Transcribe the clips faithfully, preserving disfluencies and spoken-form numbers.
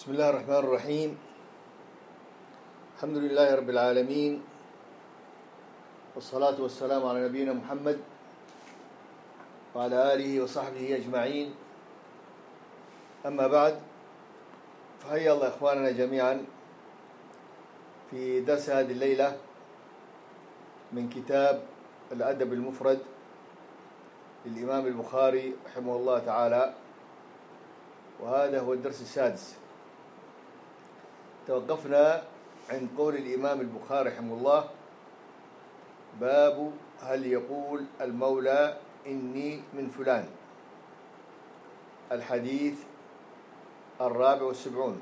بسم الله الرحمن الرحيم. الحمد لله رب العالمين، والصلاة والسلام على نبينا محمد وعلى آله وصحبه أجمعين. أما بعد، فحيا الله إخواننا جميعا في درس هذه الليلة من كتاب الأدب المفرد للإمام البخاري رحمه الله تعالى، وهذا هو الدرس السادس. توقفنا عند قول الإمام البخاري رحمه الله: باب هل يقول المولى إني من فلان. الحديث الرابع والسبعون.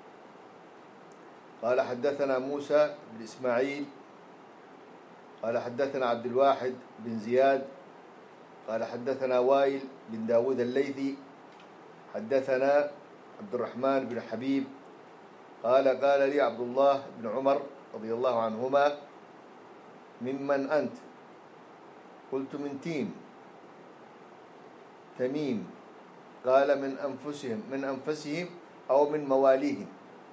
قال: حدثنا موسى بن إسماعيل قال حدثنا عبد الواحد بن زياد قال حدثنا وائل بن داود الليثي حدثنا عبد الرحمن بن حبيب قال: قال لي عبد الله بن عمر رضي الله عنهما: ممن أنت؟ قلت: من تيم تميم. قال: من أنفسهم من أنفسهم أو من مواليهم،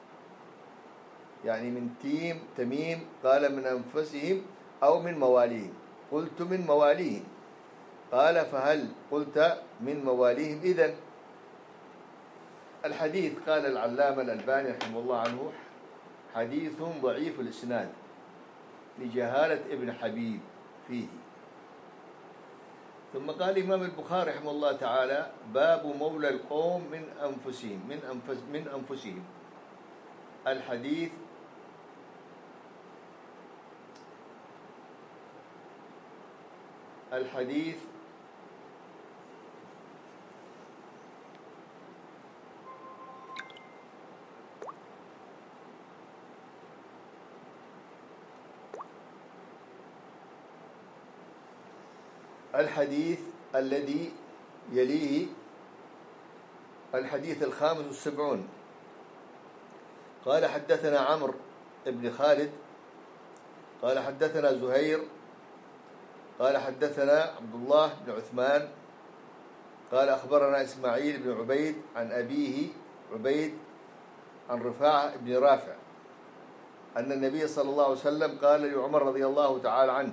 يعني من تيم تميم. قال: من أنفسهم أو من مواليهم. قلت: من مواليهم. قال: فهل قلت من مواليهم إذن؟ الحديث قال العلامة الألباني رحمه الله عنه: حديث ضعيف الإسناد لجهالة ابن حبيب فيه. ثم قال الإمام البخاري رحمه الله تعالى: باب مولى القوم من أنفسهم من أنفس من أنفسهم. الحديث الحديث الحديث الذي يليه الحديث الخامس والسبعون. قال: حدثنا عمرو بن خالد قال حدثنا زهير قال حدثنا عبد الله بن عثمان قال: أخبرنا إسماعيل بن عبيد عن أبيه عبيد عن رفاعة بن رافع أن النبي صلى الله عليه وسلم قال لعمر رضي الله تعالى عنه: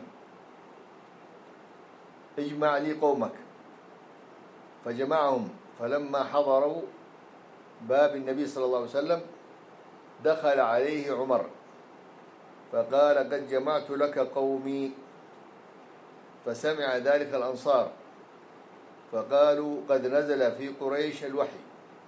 اجمع لي قومك. فجمعهم، فلما حضروا باب النبي صلى الله عليه وسلم دخل عليه عمر فقال: قد جمعت لك قومي. فسمع ذلك الأنصار فقالوا: قد نزل في قريش الوحي.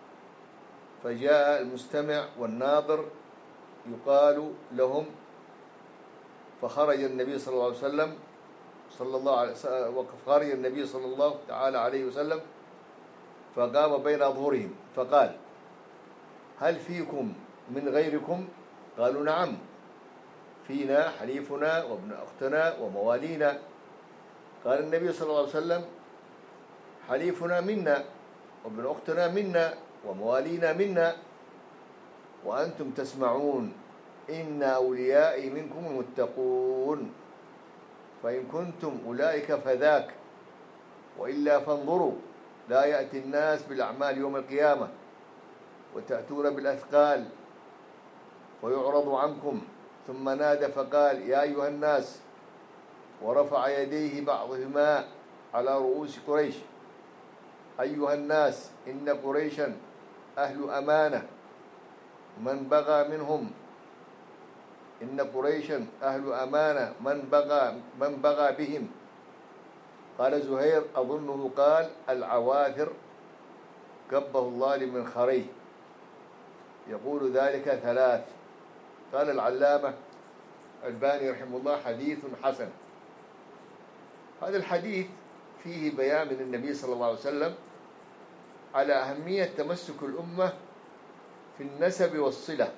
فجاء المستمع والناظر يقال لهم، فخرج النبي صلى الله عليه وسلم صلى الله عليه وخرج النبي صلى الله تعالى عليه وسلم فقام بين أظهرهم فقال: هل فيكم من غيركم؟ قالوا: نعم، فينا حليفنا وابن أختنا وموالينا. قال النبي صلى الله عليه وسلم: حليفنا منا وابن أختنا منا وموالينا منا، وأنتم تسمعون إن أوليائي منكم المتقون، فإن كنتم أولئك فذاك، وإلا فانظروا، لا يأتي الناس بالأعمال يوم القيامة وتأتون بالأثقال ويعرض عنكم. ثم نادى فقال: يا أيها الناس، ورفع يديه بعضهما على رؤوس قريش: أيها الناس، إن قريشا أهل أمانة، من بغى منهم إن قريشا أهل أمانة من بغى من بغى بهم. قال زهير: أظنه قال العواثر كبه الله لمن خريه، يقول ذلك ثلاث. قال العلامة الألباني رحمه الله: حديث حسن. هذا الحديث فيه بيان من النبي صلى الله عليه وسلم على أهمية تمسك الأمة في النسب والصلة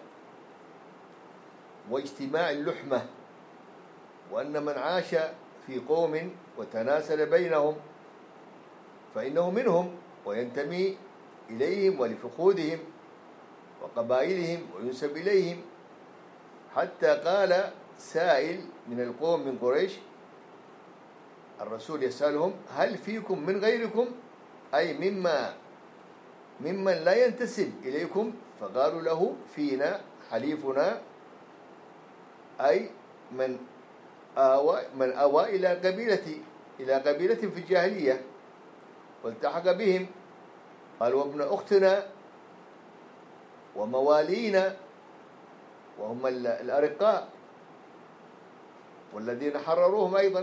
واجتماع اللحمة، وأن من عاش في قوم وتناسل بينهم فإنه منهم وينتمي إليهم ولفقودهم وقبائلهم وينسب إليهم. حتى قال سائل من القوم من قريش، الرسول يسألهم: هل فيكم من غيركم؟ أي مما ممن لا ينتسب إليكم، فقالوا له فينا حليفنا، أي من آوى من آوى إلى قبيلة إلى قبيلة في الجاهلية والتحق بهم. قال وابن أختنا وموالينا، وهم الأرقاء والذين حرروهم أيضا.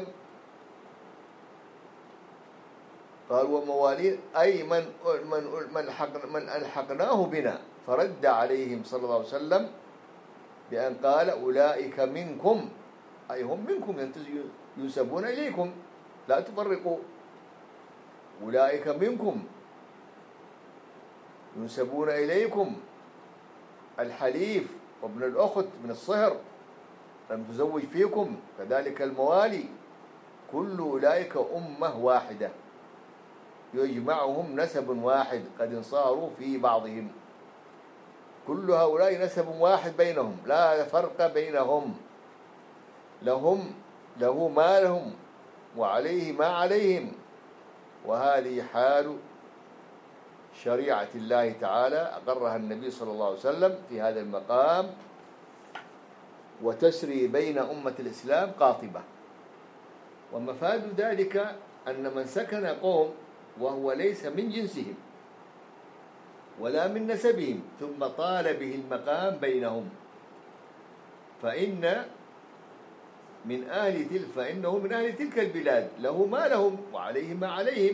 قال وموالين أي من من من, من ألحقناه بنا، فرد عليهم صلى الله عليه وسلم بأن قال أولئك منكم، أي هم منكم ينسبون إليكم، لا تفرقوا، أولئك منكم ينسبون إليكم، الحليف وابن الأخت من الصهر لم تزوج فيكم، كذلك الموالي، كل أولئك أمة واحدة يجمعهم نسب واحد قد انصاروا في بعضهم، كل هؤلاء نسب واحد بينهم لا فرق بينهم، لهم له ما لهم وعليه ما عليهم. وهذه حال شريعة الله تعالى أقرها النبي صلى الله عليه وسلم في هذا المقام، وتسري بين أمة الإسلام قاطبة. ومفاد ذلك أن من سكن قوم وهو ليس من جنسهم ولا من نسبهم ثم طال به المقام بينهم، فإن من أهل تلك فإنه من أهل تلك البلاد، له ما لهم وعليه ما عليهم،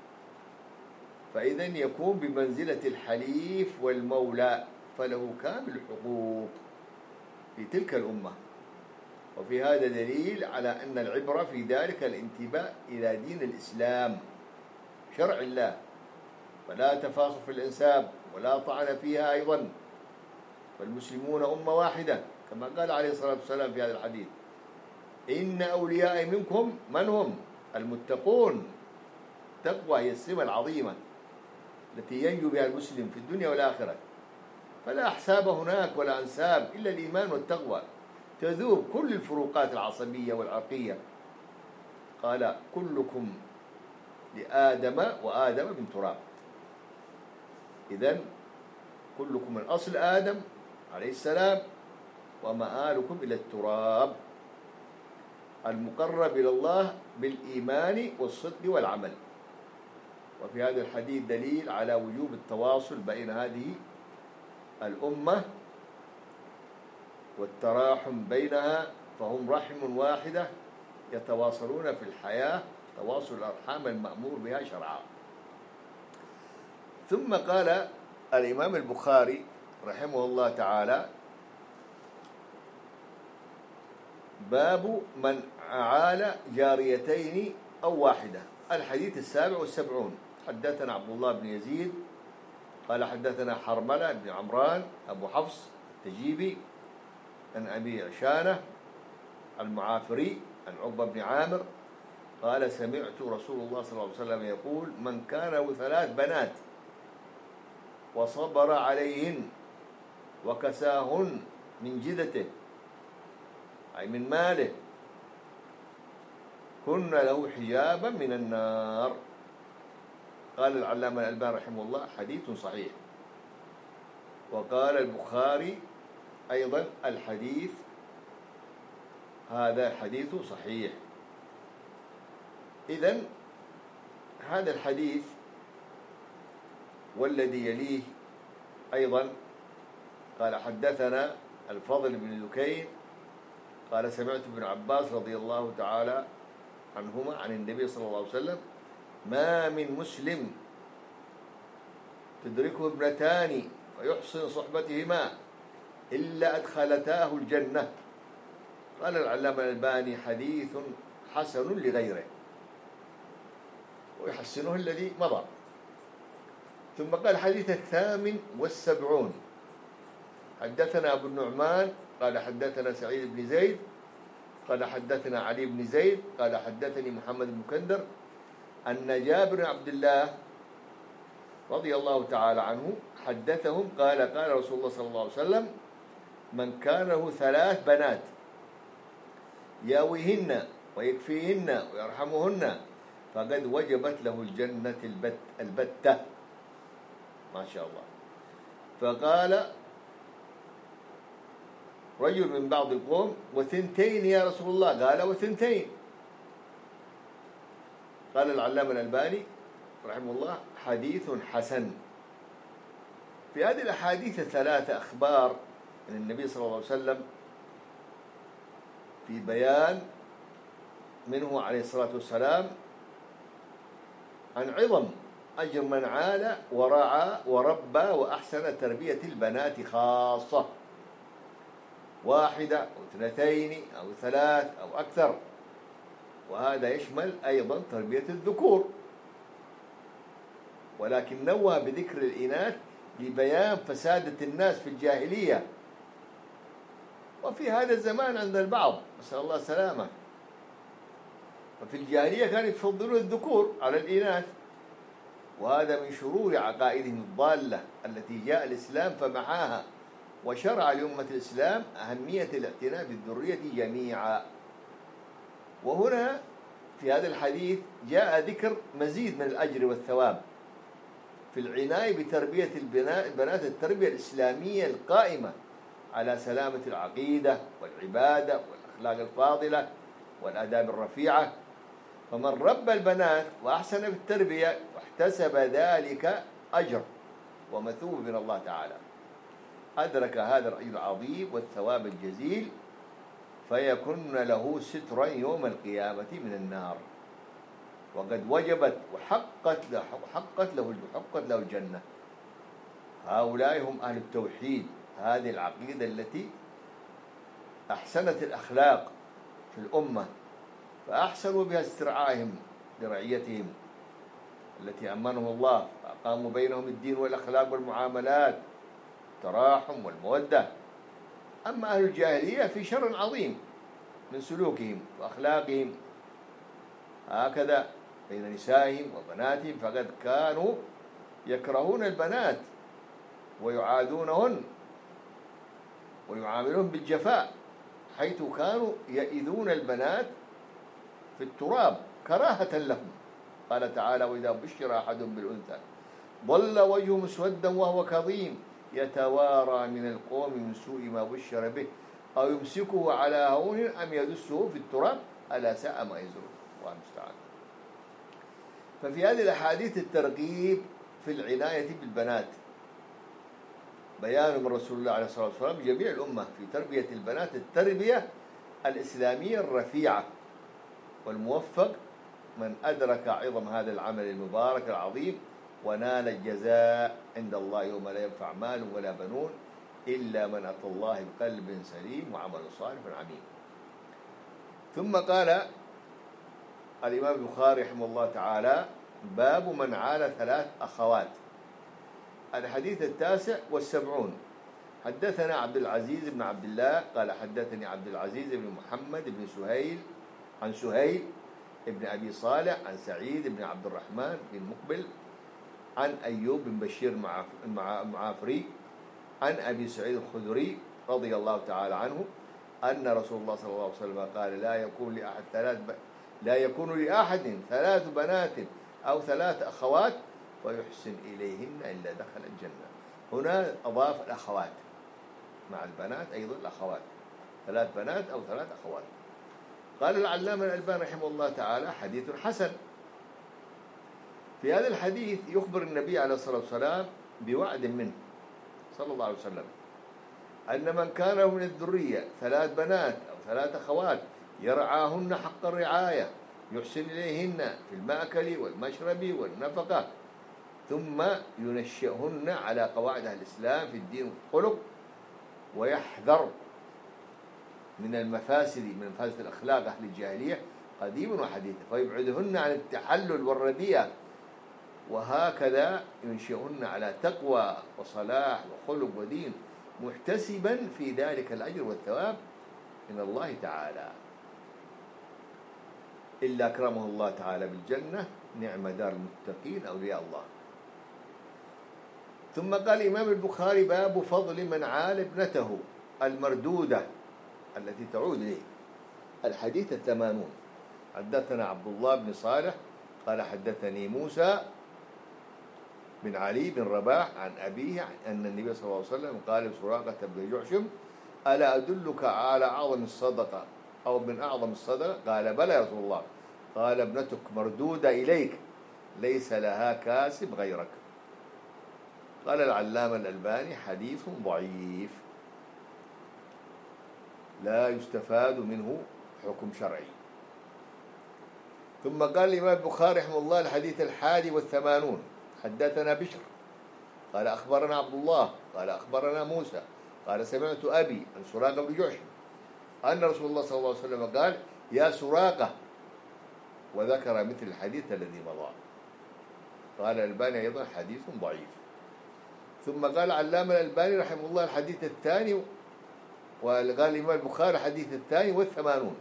فإذا يكون بمنزلة الحليف والمولى، فله كامل الحقوق في تلك الأمة. وفي هذا دليل على أن العبرة في ذلك الانتباه إلى دين الإسلام شرع الله، ولا تفاخر في الإنساب ولا طعن فيها أيضا، فالمسلمون أمة واحدة كما قال عليه الصلاة والسلام في هذا الحديث: إن أولياء منكم من هم؟ المتقون. التقوى هي السمة العظيمة التي ينجو بها المسلم في الدنيا والآخرة، فلا أحساب هناك ولا أنساب إلا الإيمان والتقوى، تذوب كل الفروقات العصبية والعرقية. قال كلكم لآدم وآدم من تراب، إذن كلكم من أصل آدم عليه السلام ومآلكم إلى التراب، المقرب إلى الله بالإيمان والصدق والعمل. وفي هذا الحديث دليل على وجوب التواصل بين هذه الأمة والتراحم بينها، فهم رحم واحدة يتواصلون في الحياة تواصل الأرحام المأمور بها شرعا. ثم قال الإمام البخاري رحمه الله تعالى: باب من أعال جاريتين أو واحدة. الحديث السابع والسبعون. حدثنا عبد الله بن يزيد قال حدثنا حرملة بن عمران أبو حفص التجيبي عن أبي عشانة المعافري عن عقبة بن عامر قال: سمعت رسول الله صلى الله عليه وسلم يقول: من كان له ثلاث بنات وصبر عليهن وكساهن من جدته، أي من ماله، كن له حجابا من النار. قال العلامة الألباني رحمه الله: حديث صحيح. وقال البخاري أيضا: الحديث هذا حديث صحيح. إذن هذا الحديث والذي يليه أيضا قال: حدثنا الفضل بن دكين قال: سمعت ابن عباس رضي الله تعالى عنهما عن النبي صلى الله عليه وسلم: ما من مسلم تدركه ابنتان ويحسن صحبتهما إلا أدخلتاه الجنة. قال العلامة الألباني: حديث حسن لغيره، ويحسنه الذي مضى. ثم قال: الحديث الثامن والسبعون. حدثنا أبو النعمان قال: حدثنا سعيد بن زيد قال: حدثنا علي بن زيد قال: حدثني محمد بن كندر أن جابر بن عبد الله رضي الله تعالى عنه حدثهم قال: قال رسول الله صلى الله عليه وسلم: من كان له ثلاث بنات ياويهن ويكفيهن ويرحمهن فقد وجبت له الجنة البت البتة. ما شاء الله. فقال رجل من بعض القوم: وثنتين يا رسول الله؟ قال: وثنتين. قال العلامة الألباني رحمه الله: حديث حسن. في هذه الأحاديث الثلاثة أخبار من النبي صلى الله عليه وسلم في بيان منه عليه الصلاة والسلام عن عظم أجر من عال ورعى وربى وأحسن تربية البنات خاصة، واحدة أو اثنتين أو ثلاث أو أكثر، وهذا يشمل أيضا تربية الذكور، ولكن نوه بذكر الإناث لبيان فسادة الناس في الجاهلية وفي هذا الزمان عند البعض، نسأل الله السلامة. ففي الجاهلية كانوا يفضلون الذكور على الإناث، وهذا من شرور عقائدهم الضالة التي جاء الإسلام فمحاها، وشرع لأمة الإسلام أهمية الاعتناء بالذرية جميعا. وهنا في هذا الحديث جاء ذكر مزيد من الأجر والثواب في العناية بتربية البنات التربية الإسلامية القائمة على سلامة العقيدة والعبادة والأخلاق الفاضلة والآداب الرفيعة. فمن ربى البنات وأحسن في التربية واحتسب ذلك أجر ومثوبة من الله تعالى، أدرك هذا الأجر العظيم والثواب الجزيل، فيكن له سترا يوم القيامة من النار، وقد وجبت وحقت له حقت له حقت له الجنة. هؤلاء هم أهل التوحيد، هذه العقيدة التي أحسنت الأخلاق في الأمة، فأحسنوا بها استرعائهم لرعيتهم التي أمنهم الله، فأقاموا بينهم الدين والأخلاق والمعاملات، التراحم والمودة. أما أهل الجاهلية في شر عظيم من سلوكهم وأخلاقهم هكذا بين نسائهم وبناتهم، فقد كانوا يكرهون البنات ويعادونهن ويعاملون بالجفاء، حيث كانوا يئذون البنات في التراب كراهة لهم. قال تعالى: وإذا بشر أحد بالأنثى ظل وجهه مسودا وهو كظيم يتوارى من القوم من سوء ما بشر به أو يمسكه على هون أم يدسه في التراب ألا ساء ما يزرون. الله المستعان. ففي هذه الأحاديث الترغيب في العناية بالبنات، بيان من رسول الله عليه الصلاة والسلام بجميع الأمة في تربية البنات التربية الإسلامية الرفيعة، والموفق من أدرك عظم هذا العمل المبارك العظيم ونال الجزاء عند الله يوم لا ينفع مال ولا بنون إلا من أتى الله بقلب سليم وعمل صالح عميم. ثم قال الإمام البخاري رحمه الله تعالى: باب من عال ثلاث أخوات. الحديث التاسع والسبعون. حدثنا عبد العزيز بن عبد الله قال حدثني عبد العزيز بن محمد بن سهيل عن سهيل ابن أبي صالح عن سعيد بن عبد الرحمن بن مقبل عن أيوب بن بشير المعافري عن أبي سعيد الخدري رضي الله تعالى عنه أن رسول الله صلى الله عليه وسلم قال: لا يكون لأحد ثلاث ب... لا يكون لأحد ثلاث بنات أو ثلاث أخوات فيحسن إليهن إلا دخل الجنة. هنا أضاف الأخوات مع البنات أيضا الأخوات، ثلاث بنات أو ثلاث أخوات. قال العلامة الألباني رحمه الله تعالى: حديث حسن. في هذا الحديث يخبر النبي عليه الصلاة والسلام بوعد منه صلى الله عليه وسلم أن من كان له من الذرية ثلاث بنات أو ثلاث أخوات يرعاهن حق الرعاية، يحسن إليهن في المأكل والمشرب والنفقة، ثم ينشئهن على قواعد الإسلام في الدين والخلق، ويحذر من المفاسد من مفاسد الأخلاق أهل الجاهلية قديما وحديثا، فيبعدهن عن التحلل والرديئة، وهكذا ينشئهن على تقوى وصلاح وخلق ودين، محتسبا في ذلك الأجر والثواب من الله تعالى. إلا أكرمه الله تعالى بالجنة، نعم دار المتقين أولياء الله. ثم قال الإمام البخاري: باب فضل من عال ابنته المردودة التي تعود إليه. الحديث الثمانون. حدثنا عبد الله بن صالح قال حدثني موسى بن علي بن رباح عن أبيه أن النبي صلى الله عليه وسلم قال لسراقة بن جعشم: ألا أدلك على أعظم الصدقة أو من أعظم الصدقة؟ قال: بلى يا رسول الله. قال: ابنتك مردودة إليك ليس لها كاسب غيرك. قال العلامة الألباني: حديث ضعيف لا يستفاد منه حكم شرعي. ثم قال الإمام البخاري رحمه الله: الحديث الحادي والثمانون: حدثنا بشر قال أخبرنا عبد الله قال أخبرنا موسى قال سمعت أبي عن سراقة بن جعشم أن رسول الله صلى الله عليه وسلم قال: يا سراقة، وذكر مثل الحديث الذي مضى. قال الألباني أيضا: حديث ضعيف. ثم قال علامة الألباني رحمه الله: الحديث الثاني، وقال الإمام البخاري الحديث الثاني والثمانون: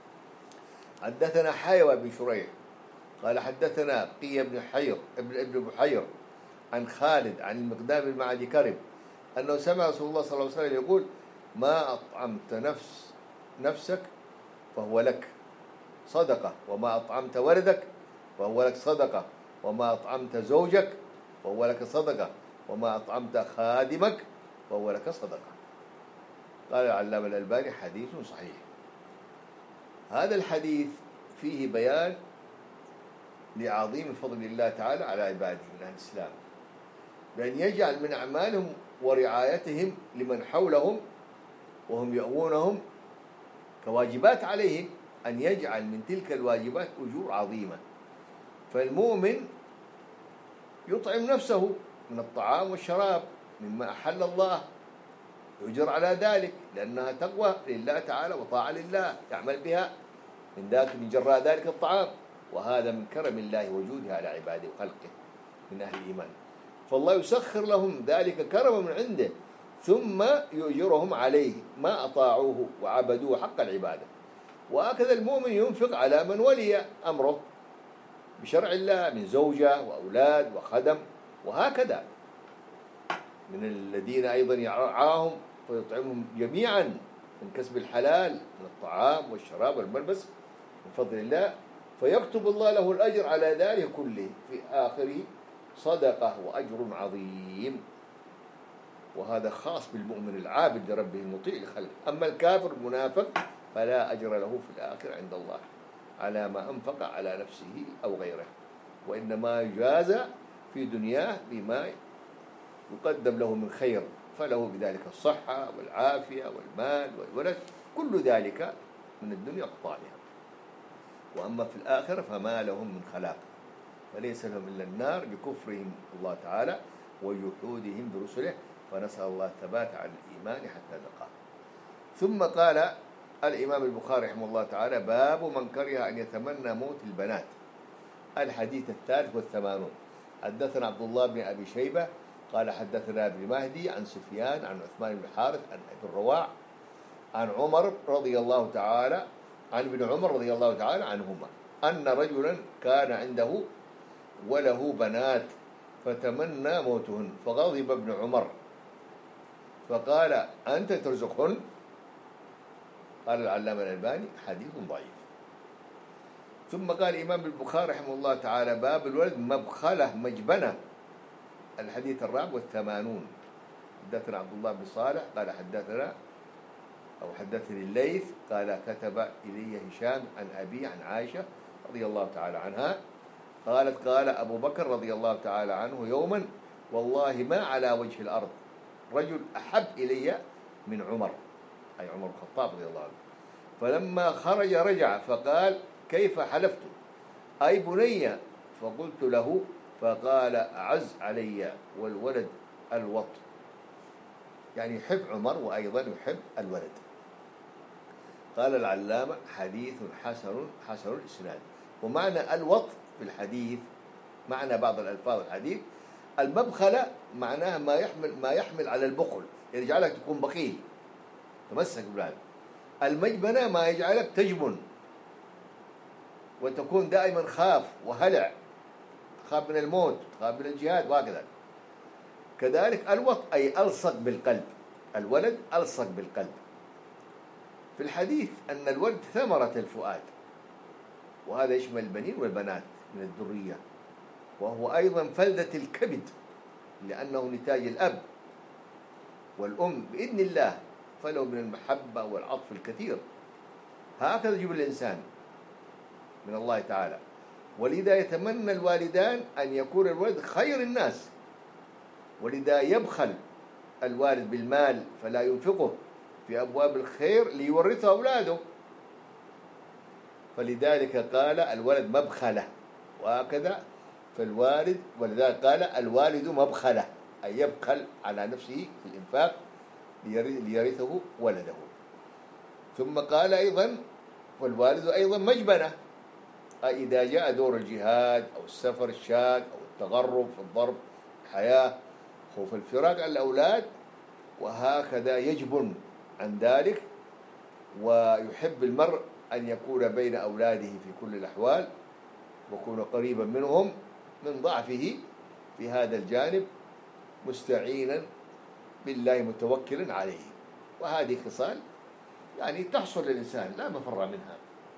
حدثنا حيوى بن شريح قال حدثنا قية بن حير ابن ابن بحير عن خالد عن المقدام بن معدي كرب أنه سمع رسول الله صلى الله عليه وسلم يقول: ما أطعمت نفس نفسك فهو لك صدقة، وما أطعمت ولدك فهو لك صدقة، وما أطعمت زوجك فهو لك صدقة، وما أطعمت خادمك فهو لك صدقة. قال العلامة الألباني: حديث صحيح. هذا الحديث فيه بيان لعظيم فضل الله تعالى على عباده من أهل الإسلام، بأن يجعل من أعمالهم ورعايتهم لمن حولهم وهم يؤونهم كواجبات عليهم، أن يجعل من تلك الواجبات أجور عظيمة. فالمؤمن يطعم نفسه من الطعام والشراب مما أحل الله، يؤجر على ذلك لأنها تقوى لله تعالى وطاعة لله يعمل بها من ذاك من جراء ذلك الطعام، وهذا من كرم الله وجوده على عباده وخلقه من أهل الإيمان. فالله يسخر لهم ذلك كرما من عنده، ثم يؤجرهم عليه ما أطاعوه وعبدوه حق العبادة. وهكذا المؤمن ينفق على من ولي أمره بشرع الله من زوجة وأولاد وخدم، وهكذا من الذين أيضا يرعاهم ويطعمهم جميعا من كسب الحلال من الطعام والشراب والملبس من فضل الله، فيكتب الله له الأجر على ذلك كله في آخره صدقة وأجر عظيم. وهذا خاص بالمؤمن العابد لربه المطيع لخلقه. أما الكافر المنافق فلا أجر له في الآخر عند الله على ما أنفق على نفسه أو غيره، وإنما يجازى في دنياه بما يقدم له من خير، فله بذلك الصحة والعافية والمال والولد، كل ذلك من الدنيا أقطارها. وأما في الآخرة فما لهم من خلاق، فليس لهم إلا النار بكفرهم الله تعالى وجحودهم برسله، فنسأل الله الثبات على الإيمان حتى نلقاه. ثم قال الإمام البخاري رحمه الله تعالى: باب من كره أن يتمنى موت البنات. الحديث الثالث والثمانون: حدثنا عبد الله بن أبي شيبة قال حدثنا ابن مهدي عن سفيان عن عثمان بن حارث عن أبي الرواع عن عمر رضي الله تعالى عن ابن عمر رضي الله تعالى عنهما أن رجلا كان عنده وله بنات فتمنى موتهن، فغضب ابن عمر فقال: أنت ترزقهن؟ قال العلامة الألباني: حديث ضعيف. ثم قال الإمام البخاري رحمه الله تعالى: باب الولد مبخلة مجبنة. الحديث الرابع والثمانون: حدثنا عبد الله بن صالح قال حدثنا أو حدثني الليث قال كتب إلي هشام عن أبي عن عائشة رضي الله تعالى عنها قالت: قال أبو بكر رضي الله تعالى عنه يوما: والله ما على وجه الأرض رجل أحب إلي من عمر، أي عمر الخطاب رضي الله عنه. فلما خرج رجع فقال: كيف حلفت أي بني؟ فقلت له، فقال: أعز علي والولد الوط، يعني يحب عمر وأيضا يحب الولد. قال العلامة: حديث حسن حسن الإسناد. ومعنى الوط في الحديث معنى بعض الألفاظ الحديث المبخلة معناها ما يحمل ما يحمل على البخل، يعني يجعلك تكون بخيل تمسك بالله. المجبنة ما يجعلك تجبن وتكون دائما خاف وهلع، تخاف من الموت، تخاف من الجهاد، وهكذا. كذلك الوط أي ألصق بالقلب، الولد ألصق بالقلب. في الحديث أن الولد ثمرة الفؤاد، وهذا يشمل البنين والبنات من الذرية، وهو أيضا فلذة الكبد لأنه نتاج الأب والأم بإذن الله، فله من المحبة والعطف الكثير. هكذا يجب الإنسان من الله تعالى. ولذا يتمنى الوالدان أن يكون الولد خير الناس، ولذا يبخل الوالد بالمال فلا ينفقه في أبواب الخير ليورثه أولاده. فلذلك قال الولد مبخلة، وهكذا فالوالد، ولذلك قال الوالد مبخلة، أي يبخل على نفسه في الإنفاق ليرثه ولده. ثم قال أيضا والوالد أيضا مجبنة، أي إذا جاء دور الجهاد أو السفر الشاق أو التغرب في الضرب، حياة، خوف الفراق على الأولاد، وهكذا يجبن عن ذلك. ويحب المرء أن يكون بين أولاده في كل الأحوال، ويكون قريبا منهم من ضعفه في هذا الجانب، مستعينا بالله متوكلا عليه. وهذه خصال يعني تحصل للإنسان لا مفر منها.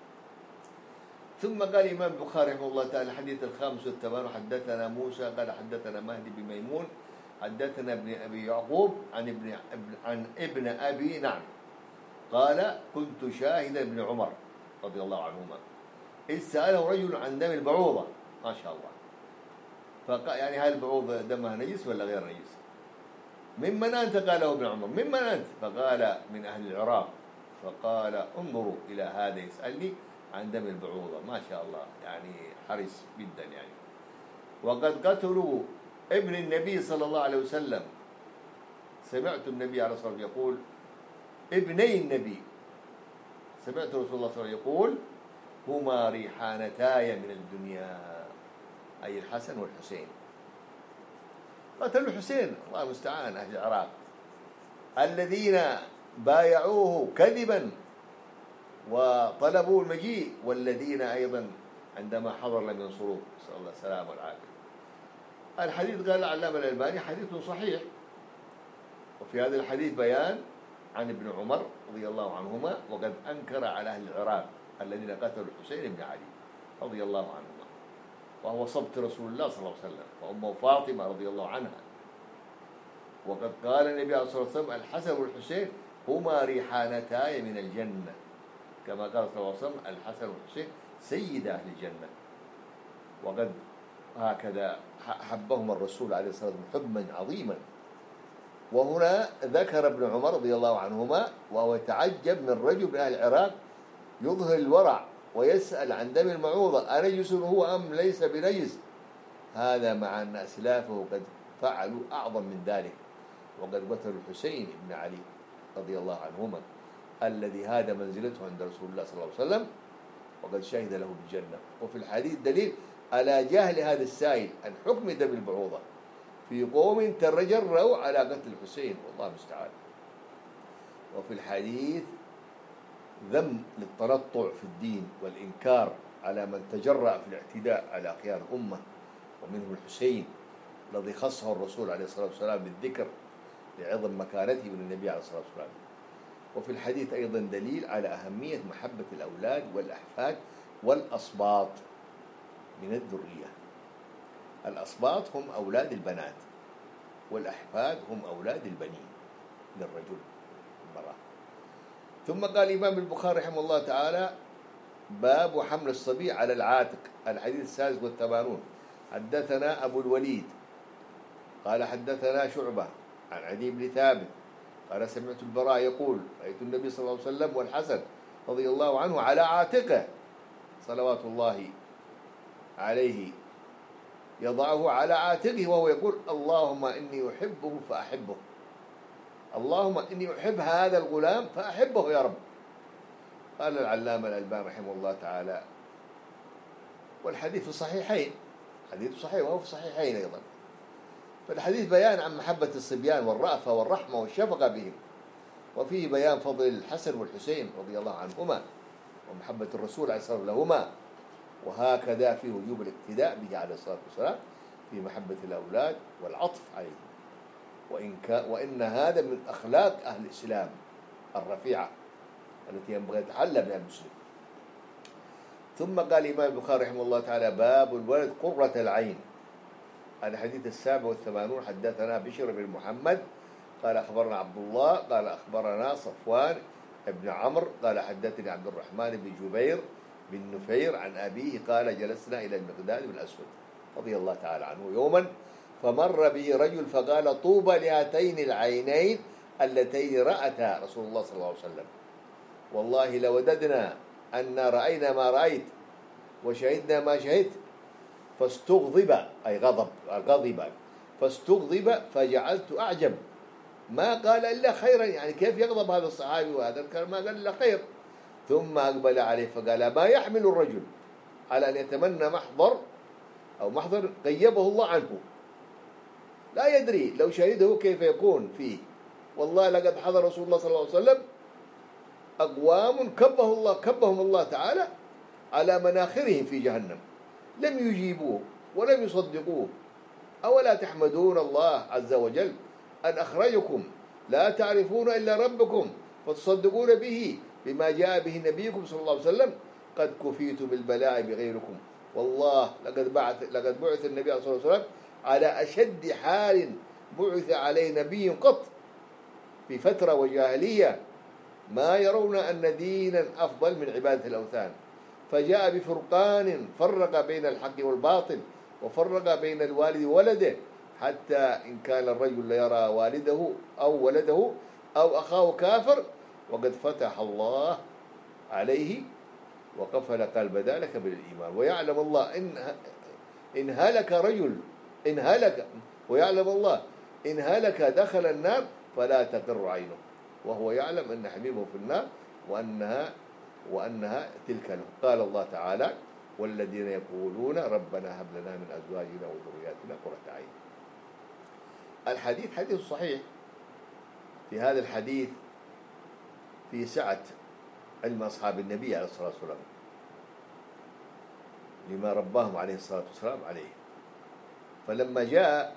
ثم قال الإمام البخاري رحمه الله تعالى الحديث الخامس والثمانون: حدثنا موسى قال حدثنا مهدي بن ميمون حدثنا ابن أبي يعقوب عن ابن عن ابن أبي نعم قال: كنت شاهدا ابن عمر رضي الله عنهما إذ سأله رجل عن دم البعوضة، ما شاء الله، فقال يعني هل البعوضة دمها نجس ولا غير نجس؟ ممن أنت؟ قاله ابن عمر: ممن أنت؟ فقال: من أهل العراق. فقال: انظروا إلى هذا يسألني عن دم البعوضة، ما شاء الله، يعني حريص جدا يعني. وقد قتلوا ابن النبي صلى الله عليه وسلم. سمعت النبي عليه الصلاة والسلام يقول ابني النبي، سمعت رسول الله صلى الله عليه وسلم يقول: هما ريحانتاي من الدنيا، أي الحسن والحسين. قتلوا الحسين، الله المستعان، أهل العراق الذين بايعوه كذبا وطلبوا المجيء، والذين أيضا عندما حضر لم ينصروه، نسأل الله السلامة والعافية. الحديث قال العلامة الألباني حديث صحيح. وفي هذا الحديث بيان عن ابن عمر رضي الله عنهما، وقد أنكر على أهل العراق الذين قتلوا الحسين بن علي رضي الله عنهما، وهو صبت رسول الله صلى الله عليه وسلم، وأمه فاطمة رضي الله عنها. وقد قال النبي عليه الصلاة والسلام: الحسن والحسين هما ريحانتاي من الجنة، كما قال صلى الله عليه وسلم: الحسن والحسين سيد أهل الجنة. وقد هكذا حبهم الرسول عليه الصلاة والسلام حبا عظيما. وهنا ذكر ابن عمر رضي الله عنهما وهو يتعجب من رجل من أهل العراق يظهر الورع ويسأل عن دم المعوضة: أنجس هو أم ليس بنجس؟ هذا مع أن أسلافه قد فعلوا أعظم من ذلك، وقد قتلوا الحسين بن علي رضي الله عنهما الذي هذا منزلته عند رسول الله صلى الله عليه وسلم، وقد شهد له بالجنة. وفي الحديث دليل على جهل هذا السائل عن حكم دم البعوضة في قوم تجرؤوا على قتل الحسين، والله المستعان. وفي الحديث ذم للتنطع في الدين والإنكار على من تجرأ في الاعتداء على أخيار الأمة، ومنهم الحسين الذي خصه الرسول عليه الصلاة والسلام بالذكر لعظم مكانته من النبي عليه الصلاة والسلام. وفي الحديث أيضا دليل على أهمية محبة الأولاد والأحفاد والأصباط من الذرية. الأصباط هم أولاد البنات، والأحفاد هم أولاد البنين للرجل والمرأة. ثم قال الإمام البخاري رحمه الله تعالى: باب حمل الصبي على العاتق. الحديث السادس والثمانون: حدثنا أبو الوليد قال حدثنا شعبة عن عدي بن ثابت قال: سمعت البراء يقول: رأيت النبي صلى الله عليه وسلم والحسن رضي الله عنه على عاتقه صلوات الله عليه، يضعه على عاتقه وهو يقول: اللهم إني أحبه فأحبه، اللهم إني أحب هذا الغلام فأحبه يا رب. قال العلامة الألباني رحمه الله تعالى: والحديث في الصحيحين، حديث صحيح وهو في الصحيحين أيضا. فالحديث بيان عن محبة الصبيان والرأفة والرحمة والشفقة بهم، وفيه بيان فضل الحسن والحسين رضي الله عنهما ومحبة الرسول عليه الصلاة والسلام لهما، وهكذا في وجوب الاقتداء به عليه الصلاة والسلام في محبة الأولاد والعطف عليهم، وإن, وإن هذا من أخلاق أهل الإسلام الرفيعة التي ينبغي أن يتحلى بها المسلم. ثم قال الإمام البخاري رحمه الله تعالى: باب الولد قرة العين. الحديث السابع والثمانون. حدثنا بشر بن محمد قال أخبرنا عبد الله قال أخبرنا صفوان ابن عمرو قال حدثني عبد الرحمن بن جبير بن نفير عن أبيه قال جلسنا إلى المقداد بن الأسود رضي الله تعالى عنه يوما فمر به رجل فقال طوبى لهاتين العينين اللتين رأتا رسول الله صلى الله عليه وسلم والله لوددنا أن رأينا ما رأيت وشهدنا ما شهدت فاستغضب أي غضب غضب فاستغضب فجعلت أعجب ما قال إلا خيرا يعني كيف يغضب هذا الصحابي وهذا الكلام ما قال إلا خير ثم أقبل عليه فقال ما يحمل الرجل على أن يتمنى محضر أو محضر غيبه الله عنه لا يدري لو شهده كيف يكون فيه والله لقد حضر رسول الله صلى الله عليه وسلم أقوام كبه الله كبهم الله تعالى على مناخرهم في جهنم لم يجيبوه ولم يصدقوه أولا تحمدون الله عز وجل أن أخرجكم لا تعرفون إلا ربكم فتصدقون به بما جاء به نبيكم صلى الله عليه وسلم قد كفيت بالبلاء بغيركم والله لقد بعث لقد بعث النبي صلى الله عليه وسلم على أشد حال بعث عليه نبي قط في فترة وجاهلية ما يرون أن دينا أفضل من عبادة الأوثان فجاء بفرقان فرق بين الحق والباطل وفرق بين الوالد وولده حتى إن كان الرجل ليرى والده أو ولده أو أخاه كافر وقد فتح الله عليه وقفل قلب ذلك بالإيمان ويعلم الله إن إن هلك رجل إن هلك ويعلم الله إن هلك دخل النار فلا تقر عينه وهو يعلم أن حبيبه في النار وأنها وأنها تلك له قال الله تعالى والذين يقولون ربنا هب لنا من أزواجنا وذرياتنا قرة أعين. الحديث حديث صحيح. في هذا الحديث في سعة علم أصحاب النبي عليه الصلاة والسلام لما رباهم عليه الصلاة والسلام عليه فلما جاء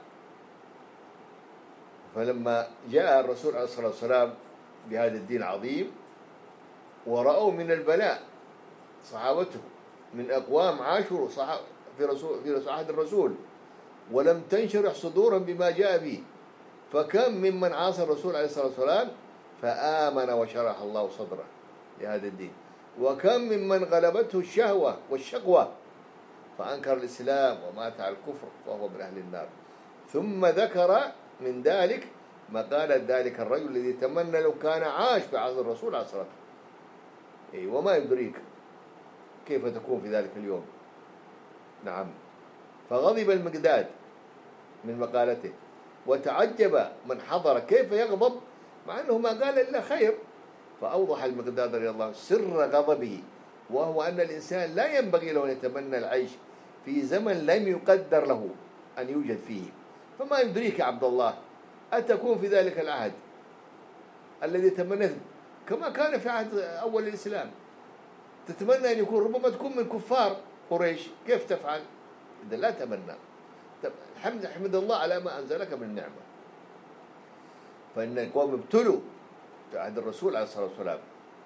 فلما جاء الرسول عليه الصلاة والسلام بهذا الدين العظيم ورأوا من البلاء صحابته من أقوام عاشوا في رسول في عهد الرسول ولم تنشرح صدورهم بما جاء به فكم ممن عاصر الرسول عليه الصلاة والسلام فآمن وشرح الله صدره لهذا الدين وكم ممن غلبته الشهوة والشقوة فأنكر الإسلام ومات على الكفر وهو من أهل النار. ثم ذكر من ذلك ما قال ذلك الرجل الذي تمنى لو كان عاش في عصر الرسول عليه الصلاة والسلام إيه وما يدريك كيف تكون في ذلك اليوم. نعم. فغضب المقداد من مقالته وتعجب من حضر كيف يغضب مع أنه ما قال إلا خير فأوضح المقداد رضي الله عنه سر غضبه وهو أن الإنسان لا ينبغي له أن يتمنى العيش في زمن لم يقدر له أن يوجد فيه. فما يدريك يا عبد الله أتكون في ذلك العهد الذي تمنيت كما كان في عهد أول الإسلام تتمنى أن يكون ربما تكون من كفار قريش كيف تفعل إذا لا تمنى الحمد حمد الله على ما أنزلك من النعمة. فإن القوم ابتلوا في عهد الرسول عليه الصلاة والسلام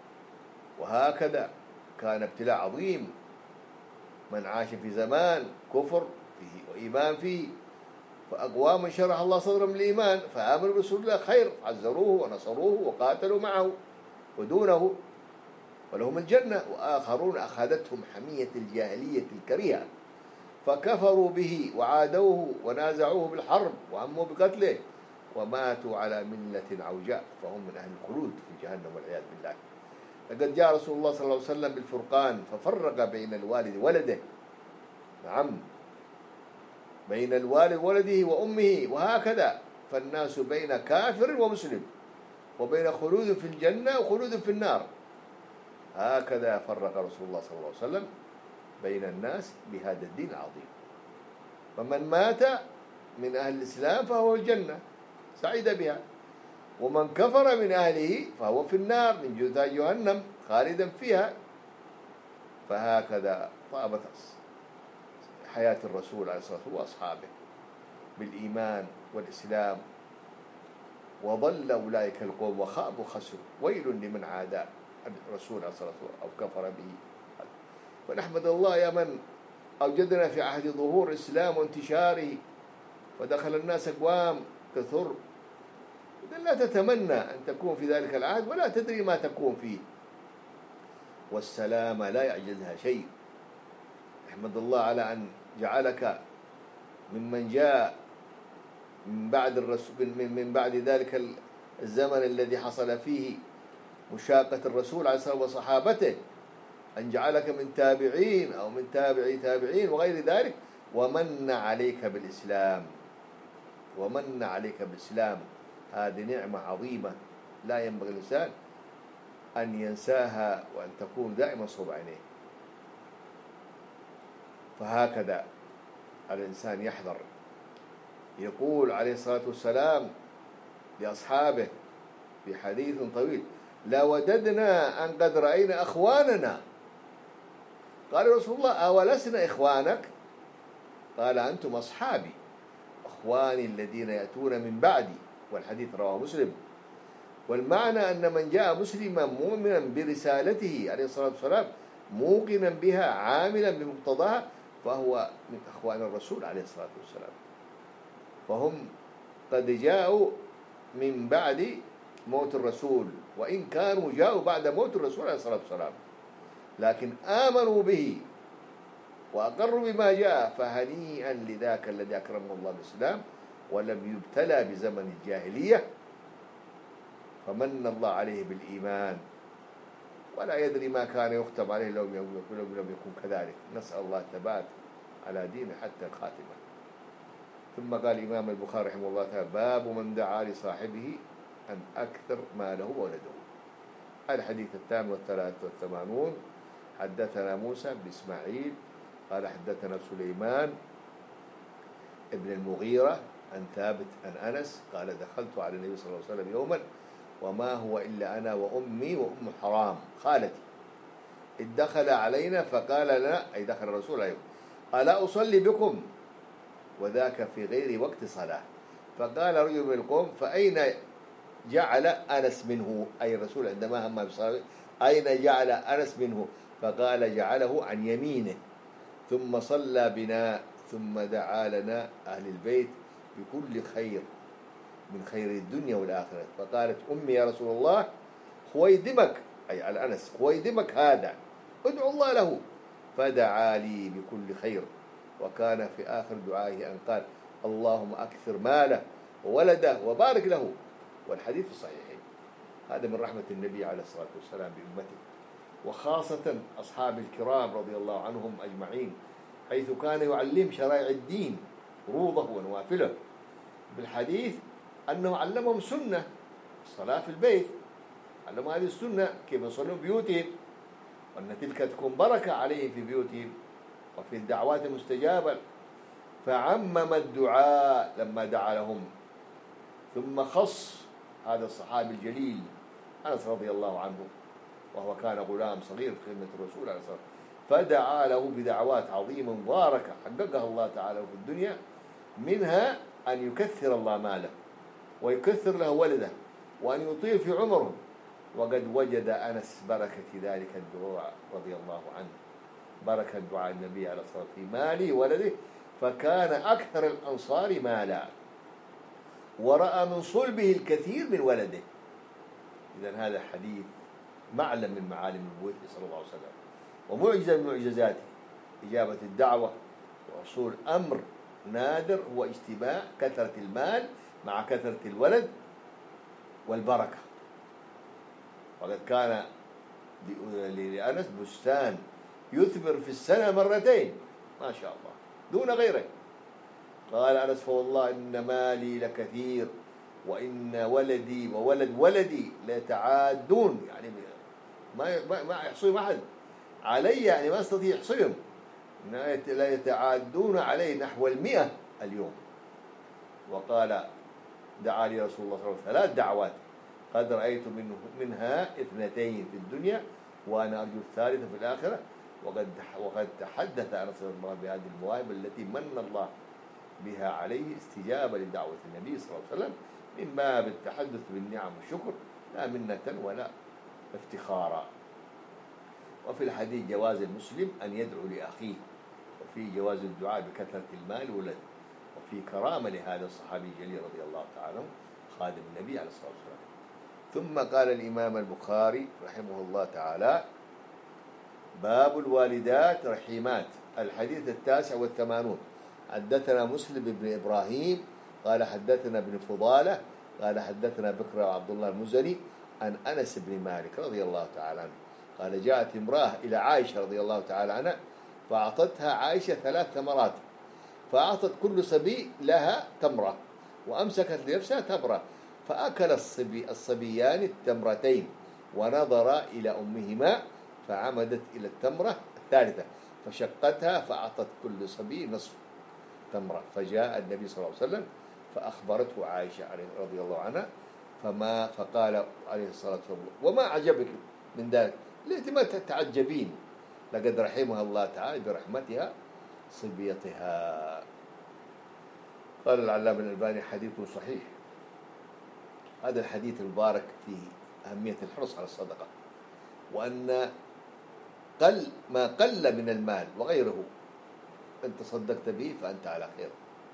وهكذا كان ابتلاء عظيم من عاش في زمان كفر فيه وإيمان فيه فأقوام شرح الله صدرهم للإيمان فآمنوا برسول الله خير عزروه ونصروه وقاتلوا معه ودونه ولهم الجنة وآخرون أخذتهم حمية الجاهلية الكريهة فكفروا به وعادوه ونازعوه بالحرب وهموا بقتله وماتوا على ملة عوجاء فهم من أهل الخلود في جهنم والعياذ بالله. لقد جاء رسول الله صلى الله عليه وسلم بالفرقان ففرق بين الوالد وولده. نعم بين الوالد وولده وأمه وهكذا فالناس بين كافر ومسلم وبين خلود في الجنة وخلود في النار هكذا فرق رسول الله صلى الله عليه وسلم بين الناس بهذا الدين العظيم. فمن مات من أهل الإسلام فهو الجنة سعيد بها ومن كفر من أهله فهو في النار من جثى جهنم خالدا فيها. فهكذا طابت حياة الرسول عليه الصلاة والسلام وأصحابه بالإيمان والإسلام وضل أولئك القوم وخابوا خسروا ويل لمن عادى الرسول عليه الصلاة والسلام أو كفر به. فنحمد الله يا من أوجدنا في عهد ظهور الإسلام وانتشاره فدخل الناس أقوام كثر، إذن لا تتمنى أن تكون في ذلك العهد ولا تدري ما تكون فيه. والسلامة لا يعجزها شيء. احمد الله على أن جعلك ممن جاء من بعد الرسول من من بعد ذلك الزمن الذي حصل فيه مشاقة الرسول عليه الصلاة والسلام وصحابته، أن جعلك من تابعين أو من تابعي تابعين وغير ذلك، ومن عليك بالإسلام، ومن عليك بالإسلام. هذه نعمة عظيمة لا ينبغي الإنسان أن ينساها وأن تكون دائما صوب عينيه. فهكذا الإنسان يحذر. يقول عليه الصلاة والسلام لأصحابه في حديث طويل: لوددنا أن قد رأينا أخواننا. قال رسول الله: أولسنا إخوانك؟ قال: أنتم أصحابي، أخواني الذين يأتون من بعدي. والحديث رواه مسلم. والمعنى أن من جاء مسلما مؤمنا برسالته عليه الصلاة والسلام موقنا بها عاملا بمقتضاها فهو من أخوان الرسول عليه الصلاة والسلام. فهم قد جاءوا من بعد موت الرسول، وإن كانوا جاءوا بعد موت الرسول عليه الصلاة والسلام، لكن آمنوا به وأقروا بما جاء، فهنيئا لذاك الذي أكرمه الله بالإسلام ولم يبتلى بزمن الجاهلية، فمن الله عليه بالإيمان، ولا يدري ما كان يختم عليه لو لم يكن كذلك. نسأل الله الثبات على دينه حتى الخاتمة. ثم قال الإمام البخاري رحمه الله تعالى: باب من دعا لصاحبه أن أكثر ماله وولده. الحديث الثامن والثلاث والثمانون. حدثنا موسى بن إسماعيل قال حدثنا سليمان ابن المغيرة عن ثابت عن أنس قال: دخلت على النبي صلى الله عليه وسلم يوما وما هو إلا أنا وأمي وأم حرام خالتي، إذ دخل علينا فقال لنا، أي دخل الرسول عليه: ألا أصلي بكم؟ وذاك في غير وقت صلاة. فقال رجل من القوم: فأين جعل أنس منه؟ أي الرسول عندما هم بصلاة أين جعل أنس منه؟ فقال: جعله عن يمينه، ثم صلى بنا، ثم دعا لنا أهل البيت بكل خير من خير الدنيا والآخرة. فقالت أمي: يا رسول الله، خويدمك، أي على أنس، خويدمك هذا، ادعو الله له. فدعا لي بكل خير. وكان في آخر دعائه أن قال: اللهم أكثر ماله وولده وبارك له. والحديث في الصحيحين. هذا من رحمة النبي عليه الصلاة والسلام بأمته، وخاصة أصحاب الكرام رضي الله عنهم أجمعين، حيث كان يعلم شرائع الدين فروضه ونوافله. بالحديث أنه علمهم سنة الصلاة في البيت، علمهم هذه السنة كيف يصلون بيوتهم، وأن تلك تكون بركة عليهم في بيوتهم وفي الدعوات المستجابة. فعمم الدعاء لما دعا لهم، ثم خص هذا الصحابي الجليل أنس رضي الله عنه، وهو كان غلام صغير في خدمة الرسول عليه الصلاة والسلام، فدعا له بدعوات عظيمة مباركة حققها الله تعالى في الدنيا، منها أن يكثر الله ماله ويكثر له ولده وأن يطيل في عمره. وقد وجد أنس بركة ذلك الدعاء رضي الله عنه، بركة دعاء النبي عليه الصلاة والسلام في ماله وولده، فكان أكثر الأنصار مالا ورأى من صلبه الكثير من ولده. إذن هذا حديث معلم من معالم نبوته صلى الله عليه وسلم، ومعجزة من معجزاته إجابة الدعوة وحصول أمر نادر هو اجتماع كثرة المال مع كثرة الولد والبركة. وقد كان لأنس بستان يثمر في السنة مرتين ما شاء الله دون غيره. قال أنس: فوالله إن مالي لكثير وإن ولدي وولد ولدي ليتعادون، يعني ما ما يحصيهم أحد علي، يعني ما استطيع يحصيهم، لا يتعادون علي نحو المئة اليوم. وقال: دعا لي رسول الله صلى الله عليه وسلم ثلاث دعوات قد رأيت منه منها اثنتين في الدنيا وأنا أرجو الثالثة في الآخرة. وقد وقد تحدث أنس رضي الله عنه بهذه المواهب التي من الله بها عليه استجابة لدعوة النبي صلى الله عليه وسلم، من باب التحدث بالنعم والشكر لا منة ولا افتخارا. وفي الحديث جواز المسلم أن يدعو لأخيه، وفي جواز الدعاء بكثرة المال والولد. وفي كرامة لهذا الصحابي الجليل رضي الله تعالى عنه خادم النبي عليه الصلاة والسلام. ثم قال الإمام البخاري رحمه الله تعالى: باب الوالدات رحيمات. الحديث التاسع والثمانون. حدثنا مسلم بن إبراهيم قال حدثنا ابن فضالة قال حدثنا بكر وعبد الله المزني عن أنس بن مالك رضي الله تعالى عنه قال: جاءت امرأة إلى عائشة رضي الله تعالى عنها فأعطتها عائشة ثلاث ثمرات، فأعطت كل صبي لها تمرة وأمسكت لنفسها تمرة، فأكل الصبي الصبيان التمرتين ونظرا إلى أمهما فعمدت إلى التمرة الثالثة فشقتها فأعطت كل صبي نصف تمرة، فجاء النبي صلى الله عليه وسلم فأخبرته عائشة رضي الله عنها فما فقال عليه الصلاة والسلام: وما عجبك من ذلك؟ ليت ما تتعجبين، لقد رحمها الله تعالى برحمتها صبيتها. قال العلامة الألباني: حديث صحيح. هذا الحديث المبارك فيه أهمية الحرص على الصدقة، وأن قل ما قل من المال وغيره أن تصدقت به فأنت على خير.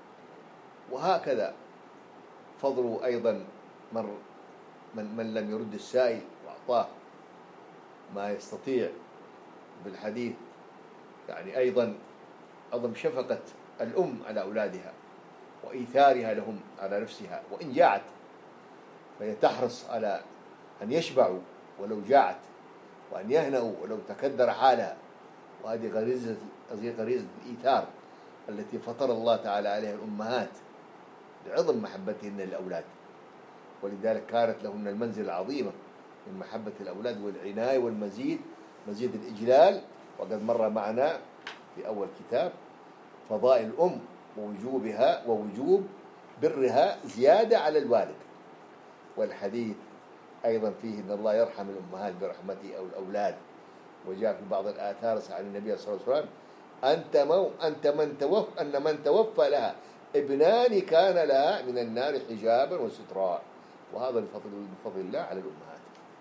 وهكذا فضل أيضا من, من, من لم يرد السائل وأعطاه ما يستطيع بالحديث، يعني أيضا عظم شفقة الأم على أولادها وإيثارها لهم على نفسها، وإن جاعت فهي تحرص على أن يشبعوا ولو جاعت، وأن يهنأوا ولو تكدر حالها. وهذه غريزة غريزة الإيثار التي فطر الله تعالى عليها الأمهات لعظم محبتهن للأولاد، ولذلك كانت لهن المنزلة العظيمة من محبة الأولاد والعناية والمزيد مزيد الإجلال. وقد مر معنا في أول كتاب فضائل الأم ووجوبها ووجوب برها زيادة على الوالد، والحديث أيضا فيه أن الله يرحم الأمهات برحمته أو الأولاد. وجاء في بعض الآثار عن النبي صلى الله عليه وسلم: أنت, مو أنت من توفى أن من توفى لها ابنان كان لها من النار حجابا وسترا. وهذا بفضل بفضل الله على الأمهات.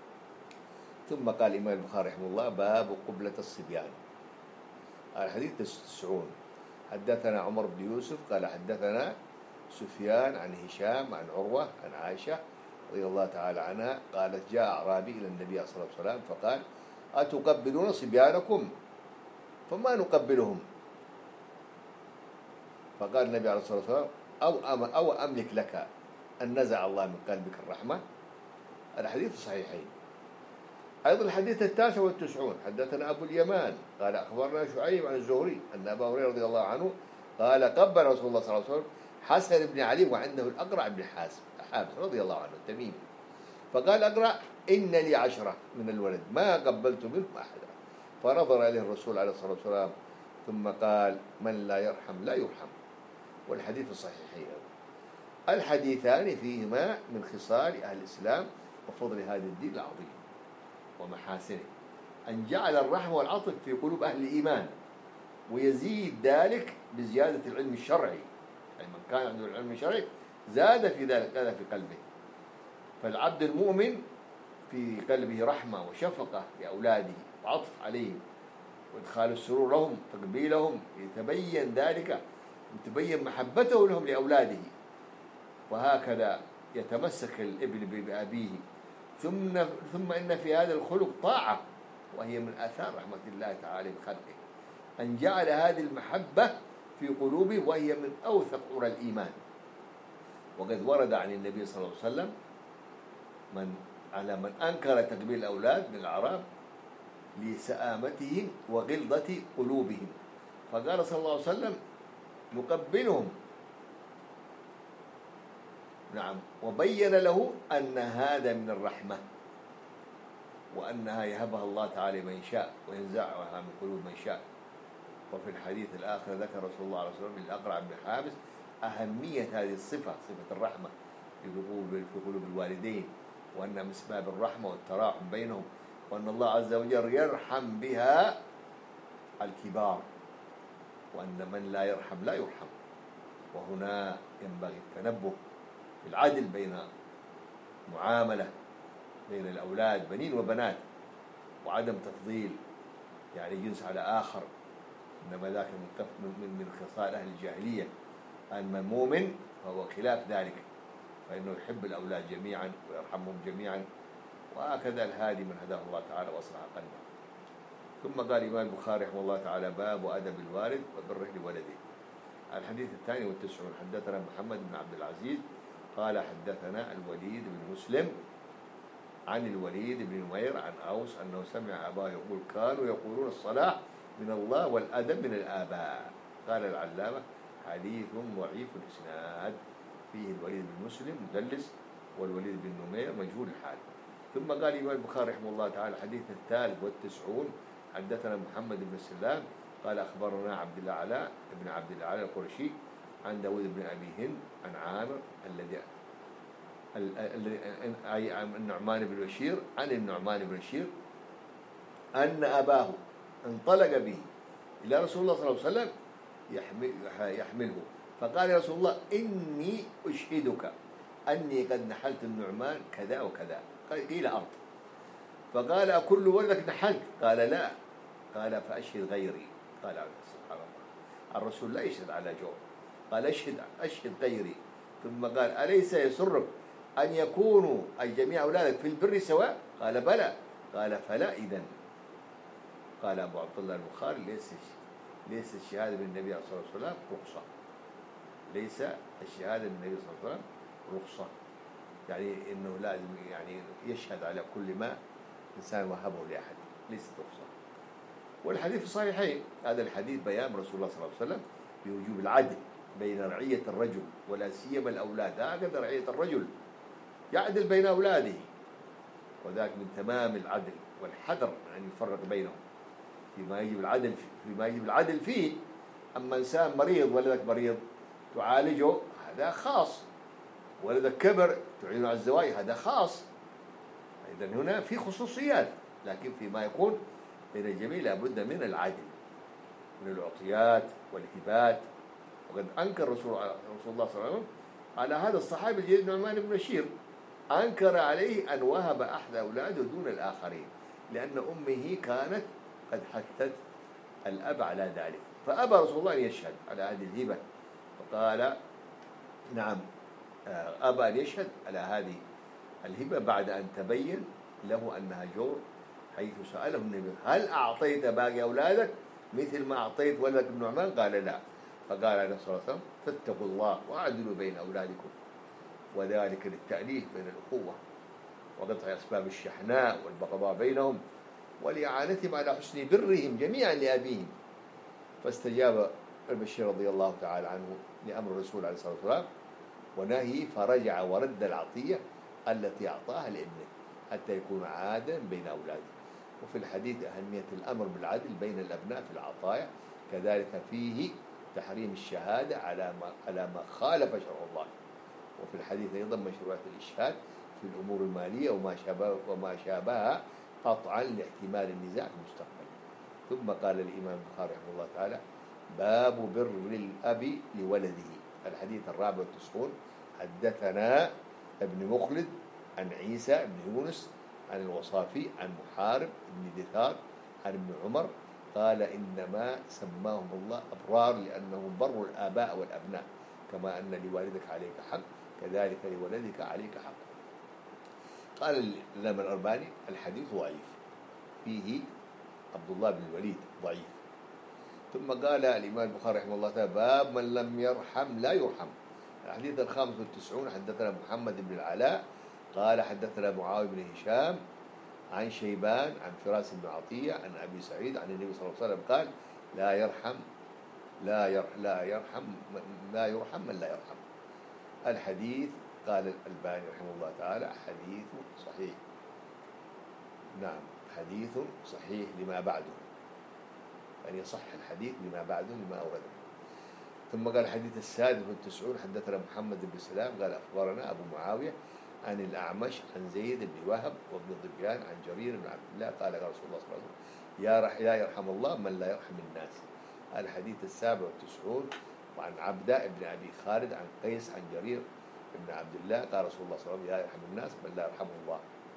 ثم قال الإمام البخاري رحمه الله: باب قبلة الصبيان. الحديث تسعون. حدثنا عمر بن يوسف قال حدثنا سفيان عن هشام عن عروة عن عائشة رضي الله تعالى عنها قالت: جاء أعرابي إلى النبي صلى الله عليه وسلم فقال: أتقبلون صبيانكم؟ فما نقبلهم. فقال النبي عليه الصلاة والسلام: أو, أم أو أملك لك أن نزع الله من قلبك الرحمة. الحديث الصحيحين. أيضا الحديث التاسع والتسعون. حدثنا أبو اليمان قال أخبرنا شعيب عن الزهري أن أبا هريرة رضي الله عنه قال: قبل رسول الله صلى الله عليه وسلم حسن بن علي وعنده الأقرع بن حابس رضي الله عنه التميمي، فقال الأقرع: إن لي عشرة من الولد ما قبلت منهم أحدا. فنظر إليه الرسول عليه الصلاة والسلام ثم قال: من لا يرحم لا يرحم. والحديث الصحيحين. الحديثان فيهما من خصال أهل الإسلام وفضل هذا الدين العظيم ومحاسنه، أن جعل الرحمة والعطف في قلوب أهل الإيمان، ويزيد ذلك بزيادة العلم الشرعي. يعني من كان عنده العلم الشرعي زاد في ذلك هذا في قلبه. فالعبد المؤمن في قلبه رحمة وشفقة لأولاده وعطف عليهم وإدخال السرور لهم تقبيلهم، يتبين ذلك يتبين محبته لهم لأولاده. وهكذا يتمسك الابن بأبيه. ثم ثم إن في هذا الخلق طاعة، وهي من آثار رحمة الله تعالى بخلقه، أن جعل هذه المحبة في قلوبه، وهي من أوثق عرى الإيمان. وقد ورد عن النبي صلى الله عليه وسلم من على من أنكر تقبيل الأولاد من الأعراب لسآمتهم وغلظة قلوبهم، فقال صلى الله عليه وسلم: نقبلهم. نعم. وبين له أن هذا من الرحمة، وأنها يهبها الله تعالى من شاء وينزعها من قلوب من شاء. وفي الحديث الآخر ذكر رسول الله عليه وسلم للأقرع بن حابس أهمية هذه الصفة، صفة الرحمة في قلوب في قلوب الوالدين، وأن من أسباب الرحمة والتراحم بينهم، وأن الله عز وجل يرحم بها الكبار، وأن من لا يرحم لا يرحم. وهنا ينبغي التنبه بالعدل بين معاملة بين الأولاد بنين وبنات، وعدم تفضيل يعني جنس على آخر، إنما ذاك من من من خصال أهل الجاهلية أما المؤمن فهو خلاف ذلك، فإنه يحب الأولاد جميعا ويرحمهم جميعا، وهكذا الهادي من هداه الله تعالى وأصلح قلبه. ثم قال الإمام البخاري رحمه الله تعالى: باب أدب الوالد وبره لولده. الحديث الثاني والتسعون: حدثنا محمد بن عبد العزيز قال حدثنا الوليد بن مسلم عن الوليد بن نمير عن أوس أنه سمع أباه يقول: كانوا يقولون الصلاة من الله والأدب من الآباء. قال العلامة: حديث ضعيف الإسناد، فيه الوليد بن مسلم مدلس، والوليد بن نمير مجهول الحال. ثم قال الإمام البخاري رحمه الله تعالى: الحديث الثالث والتسعون: حدثنا محمد بن سلام قال أخبرنا عبد الله علاء بن عبد الأعلى القرشي عن داود بن أبي هند عن عامر الذي أي عن النعمان بن بشير عن النعمان بن بشير أن أباه انطلق به إلى رسول الله صلى الله عليه وسلم يحمله، فقال يا رسول الله: إني أشهدك أني قد نحلت النعمان كذا وكذا. قيل أرض، فقال: أكل ولدك نحلت؟ قال: لا. قال: فأشهد غيري. قال: سبحان الله، الرسول لا يشهد على جور. قال: أشهد أشهد غيري. ثم قال: أليس يسرك أن يكونوا أي جميع أولادك في البر سواء؟ قال: بلى. قال: فلا إذن. قال أبو عبد الله البخاري: ليس ليس الشهادة بالنبي صلى الله عليه وسلم رخصة. ليس الشهادة بالنبي صلى الله عليه وسلم رخصة، يعني إنه لازم يعني يشهد على كل ما إنسان وهبه لأحد، ليست رخصة. والحديث في الصحيحين. هذا الحديث بيان رسول الله صلى الله عليه وسلم بوجوب العدل بين رعية الرجل ولا سيما الأولاد. هكذا رعية الرجل يعدل بين أولاده، وذاك من تمام العدل والحذر أن يفرق بينهم فيما يجب العدل فيما يجب العدل فيه. أما إنسان مريض، ولدك مريض تعالجه، هذا خاص. ولدك كبر تعينه على الزواج، هذا خاص. إذن هنا في خصوصيات، لكن فيما يكون بين الجميع لابد من العدل من العطيات والهبات. وقد أنكر رسول الله صلى الله عليه وسلم على هذا الصحابي الجليل نعمان بن بشير، أنكر عليه أن وهب أحد أولاده دون الآخرين، لأن أمه كانت قد حثت الأب على ذلك، فأبى رسول الله أن يشهد على هذه الهبة، فقال: نعم، أبى أن يشهد على هذه الهبة بعد أن تبين له أنها جور، حيث سأله النبي: هل أعطيت باقي أولادك مثل ما أعطيت ولدك النعمان؟ قال: لا. فقال عليه الصلاة والسلام: فاتقوا الله وأعدلوا بين أولادكم، وذلك للتأليف بين الأخوة وقطع أسباب الشحناء والبغضاء بينهم، ولإعانتهم على حسن برهم جميعا لأبيهم. فاستجاب البشير رضي الله تعالى عنه لأمر الرسول عليه الصلاة والسلام ونهي، فرجع ورد العطية التي أعطاها لابنه حتى يكون عادلا بين أولاده. وفي الحديث أهمية الأمر بالعدل بين الأبناء في العطايا، كذلك فيه تحريم الشهادة على ما على ما خالف شرع الله. وفي الحديث أيضا مشروعية الإشهاد في الأمور المالية وما شابه وما شابهها قطعا لاحتمال النزاع في المستقبل. ثم قال الإمام البخاري رحمه الله تعالى: باب بر الأب لولده. الحديث الرابع والتسعون: حدثنا ابن مخلد عن عيسى بن يونس عن الوصافي عن محارب بن دثار عن ابن عمر قال: إنما سماهم الله أبرار لأنهم بروا الآباء والأبناء، كما أن لوالدك عليك حق كذلك لولدك عليك حق. قال الإمام الألباني: الحديث ضعيف، فيه عبد الله بن الوليد ضعيف. ثم قال الإمام البخاري رحمه الله تعالى: باب من لم يرحم لا يرحم. الحديث الخامس والتسعون: حدثنا محمد بن العلاء قال حدثنا معاوية بن هشام عن شيبان عن فراس بن عطية عن أبي سعيد عن النبي صلى الله عليه وسلم قال: لا يرحم لا يرحم لا يرحم لا يرحم من لا يرحم. الحديث قال الألباني رحمه الله تعالى: حديث صحيح. نعم، حديث صحيح لما بعده، يعني يصح الحديث لما بعده لما أورده. ثم قال الحديث السادس والتسعون: حدثنا محمد بن سلام قال أخبرنا أبو معاوية عن الأعمش عن زيد بن وهب وابن ضبيان عن جرير بن عبد الله قال: قال رسول الله صلى الله عليه وسلم: يا رح لا يرحم الله من لا يرحم الناس. الحديث السابع والتسعون: وعن عبداء بن أبي خالد عن قيس عن جرير بن عبد الله قال رسول الله صلى الله عليه وسلم: يا يرحم الناس من لا يرحمه الله.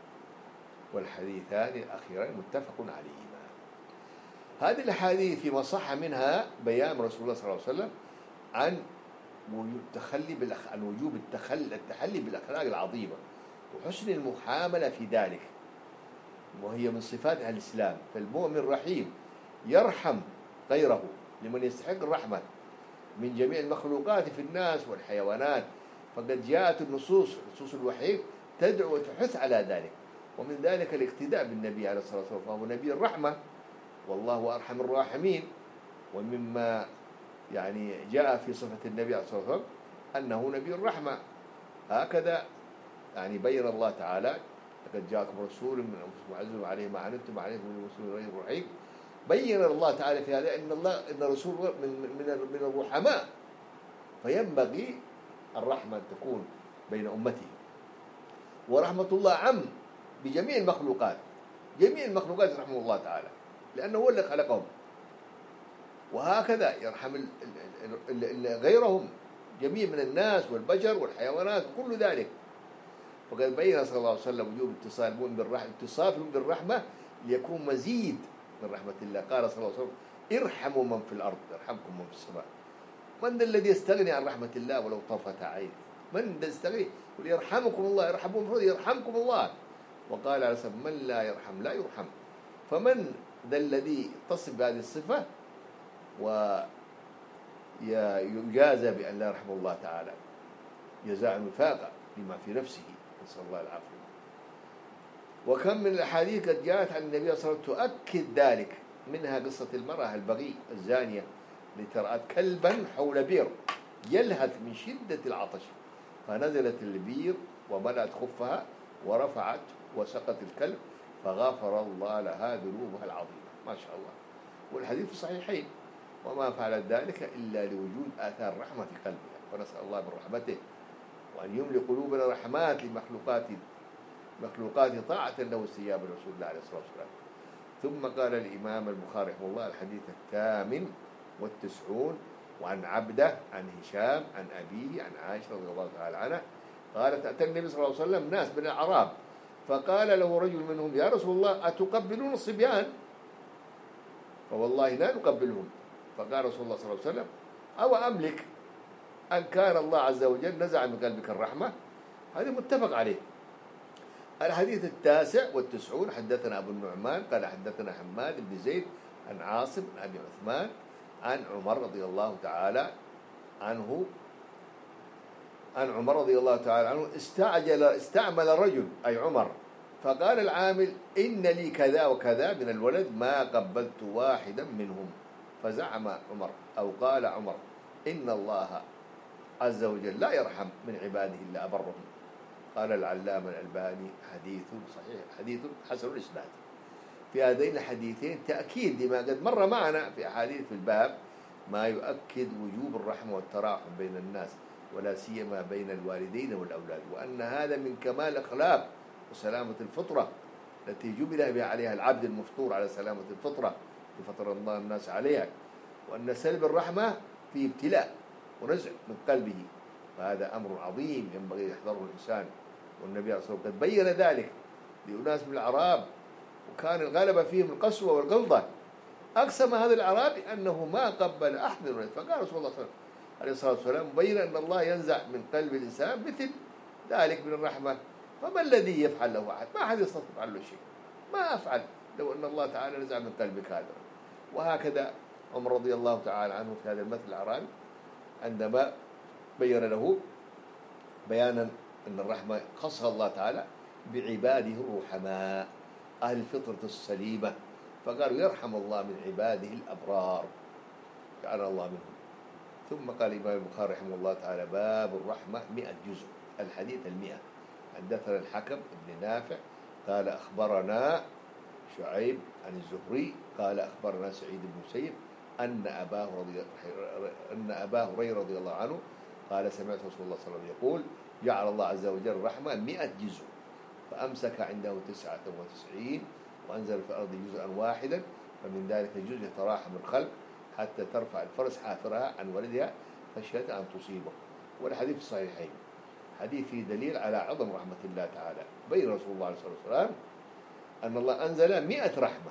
والحديثان الأخيران متفق عليهما. هذه الأحاديث فيما صح منها بيان رسول الله صلى الله عليه وسلم عن والتخلي بالأخ... عن وجوب التخلي التحلي بالأخلاق العظيمة وحسن المحاملة في ذلك، وهي من صفات أهل الإسلام. فالمؤمن رحيم يرحم غيره لمن يستحق الرحمة من جميع المخلوقات في الناس والحيوانات، فقد جاءت النصوص نصوص الوحي تدعو وتحث على ذلك، ومن ذلك الاقتداء بالنبي عليه الصلاة والسلام، فهو نبي الرحمة والله أرحم الراحمين. ومما يعني جاء في صفة النبي عليه الصلاة والسلام أنه نبي الرحمة، هكذا يعني بين الله تعالى لقد جاءكم رسول من أنفسكم عزيز عليه ما عنتم عليكم من رسول غير رحيم. بين الله تعالى في هذا ان الله ان الرسول من من من الرحماء، فينبغي الرحمة أن تكون بين أمته. ورحمة الله عم بجميع المخلوقات، جميع المخلوقات رحمه الله تعالى لأنه هو اللي خلقهم، وهكذا يرحم غيرهم جميع من الناس والبشر والحيوانات وكل ذلك. فقد بين صلى الله عليه وسلم وجوب اتصال المؤمن بالرحمة، اتصافهم بالرحمة ليكون مزيد من رحمة الله. قال صلى الله عليه وسلم ارحموا من في الأرض يرحمكم من في السماء. من ذا الذي يستغني عن رحمة الله ولو طرفة عين؟ من ذا يستغني؟ يقول يرحمكم الله، يرحمكم المفروض يرحمكم الله. وقال عليه الصلاة والسلام من لا يرحم لا يرحم. فمن ذا الذي يتصف بهذه الصفة ويجازى بأن لا يرحم الله تعالى جزاء وفاقا لما في نفسه، نسأل الله العافية. وكم من الأحاديث قد جاءت عن النبي صلى الله عليه وسلم تؤكد ذلك، منها قصة المرأة البغي الزانية التي رأت كلبا حول بير يلهث من شدة العطش، فنزلت البير وملأت خفها ورفعت وسقت الكلب فغفر الله لها ذنوبها العظيمة، ما شاء الله. والحديث في الصحيحين. وما فعلت ذلك إلا لوجود آثار رحمة في قلبها، ونسأل الله من رحمته وأن يملي قلوبنا رحمات لمخلوقات مخلوقات طاعة له استجابة رسول الله عليه الصلاة والسلام. ثم قال الإمام البخاري رحمه الله الحديث الثامن والتسعون وعن عبده عن هشام عن أبيه عن عائشة رضي الله تعالى عنها قالت أتى النبي صلى الله عليه وسلم ناس من الأعراب فقال له رجل منهم يا رسول الله أتقبلون الصبيان؟ فوالله لا نقبلهم. فقال رسول الله صلى الله عليه وسلم أو أملك أن كان الله عز وجل نزع من قلبك الرحمة. هذا متفق عليه. الحديث التاسع والتسعون حدثنا أبو النعمان قال حدثنا حماد بن زيد عن عاصم بن أبي عثمان عن عمر رضي الله تعالى عنه عن عمر رضي الله تعالى عنه استعجل استعمل رجل أي عمر فقال العامل إن لي كذا وكذا من الولد ما قبلت واحدا منهم. فزعم عمر أو قال عمر إن الله عز وجل لا يرحم من عباده إلا أبرهم. قال العلامة الألباني حديث صحيح حديث حسن الإسناد. في هذين الحديثين تأكيد لما قد مر معنا في أحاديث في الباب ما يؤكد وجوب الرحمة والتراحم بين الناس ولا سيما بين الوالدين والأولاد، وأن هذا من كمال الأخلاق وسلامة الفطرة التي جبل بها عليها العبد المفطور على سلامة الفطرة فطر الله الناس عليها، وأن سلب الرحمة فيه ابتلاء ونزع من قلبه، فهذا أمر عظيم ينبغي يحذره الإنسان. والنبي عليه الصلاة والسلام قد بين ذلك لأناس من الأعراب وكان الغالب فيهم القسوة والغلظة. أقسم هذا الأعرابي أنه ما قبل أحد من الولد. فقال رسول الله عليه الصلاة والسلام بين أن الله ينزع من قلب الإنسان مثل ذلك من الرحمة، فما الذي يفعل له أحد؟ ما أحد يستطيع يفعل له شيء، ما أفعل لو أن الله تعالى نزع من قلبك هذا. وهكذا عمر رضي الله تعالى عنه في هذا المثل الأعرابي عندما بين له بيانا أن الرحمة خصها الله تعالى بعباده الرحماء أهل الفطرة السليمة، فقالوا يرحم الله من عباده الأبرار جعلنا الله منهم. ثم قال الإمام البخاري رحمه الله تعالى باب الرحمة مئة جزء. الحديث المئة حدثنا الحكم بن نافع قال أخبرنا شعيب عن الزهري قال أخبرنا سعيد بن مسيب أن أباه رضي أن أباه هريرة رضي الله عنه قال سمعت رسول الله صلى الله عليه وسلم يقول جعل الله عز وجل الرحمة مئة جزء فأمسك عنده تسعة وتسعين وأنزل في الأرض جزءا واحدا فمن ذلك جزء يتراحم الخلق حتى ترفع الفرس حافرها عن ولدها خشية أن تصيبه. والحديث الصحيحين حديث فيه دليل على عظم رحمة الله تعالى. بين رسول الله عليه الصلاة والسلام أن الله أنزل مئة رحمة،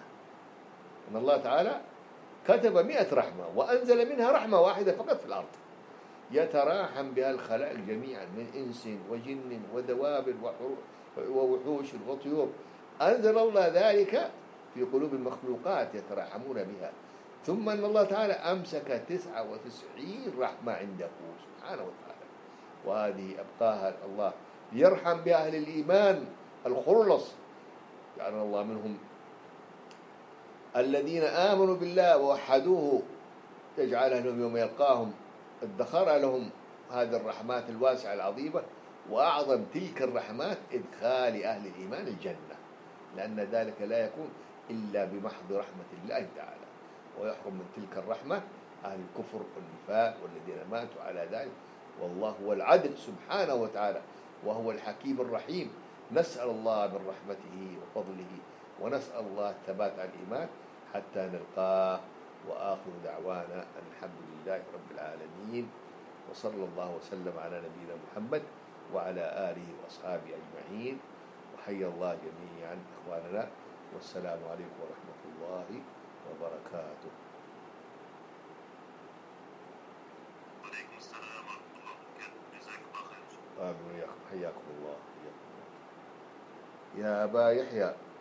أن الله تعالى كتب مئة رحمة وأنزل منها رحمة واحدة فقط في الأرض. يتراحم بها الخلائق جميعا من إنس وجن ودواب ووحوش وطيور. أنزل الله ذلك في قلوب المخلوقات يتراحمون بها. ثم أن الله تعالى أمسك تسعة وتسعين رحمة عنده سبحانه وتعالى، وهذه أبقاها الله يرحم بأهل الإيمان الخلص، يعني الله منهم الذين آمنوا بالله ووحدوه يجعل لهم يوم يلقاهم ادخر لهم هذه الرحمات الواسعة العظيمة. وأعظم تلك الرحمات إدخال أهل الإيمان الجنة، لأن ذلك لا يكون إلا بمحض رحمة الله تعالى. ويحرم من تلك الرحمة أهل الكفر والنفاق والذين ماتوا على ذلك. والله هو العدل سبحانه وتعالى، وهو الحكيم الرحيم. نسأل الله من رحمته وفضله، ونسأل الله الثبات على الإيمان حتى نلقاه. وآخر دعوانا أن الحمد لله رب العالمين، وصلى الله وسلم على نبينا محمد وعلى آله وأصحابه أجمعين. وحيا الله جميعا إخواننا، والسلام عليكم ورحمة الله وبركاته. وعليكم السلام ورحمة الله وبركاته. جزاك الله خير. آمين وإياكم، حياكم الله. يا أبا يحيى.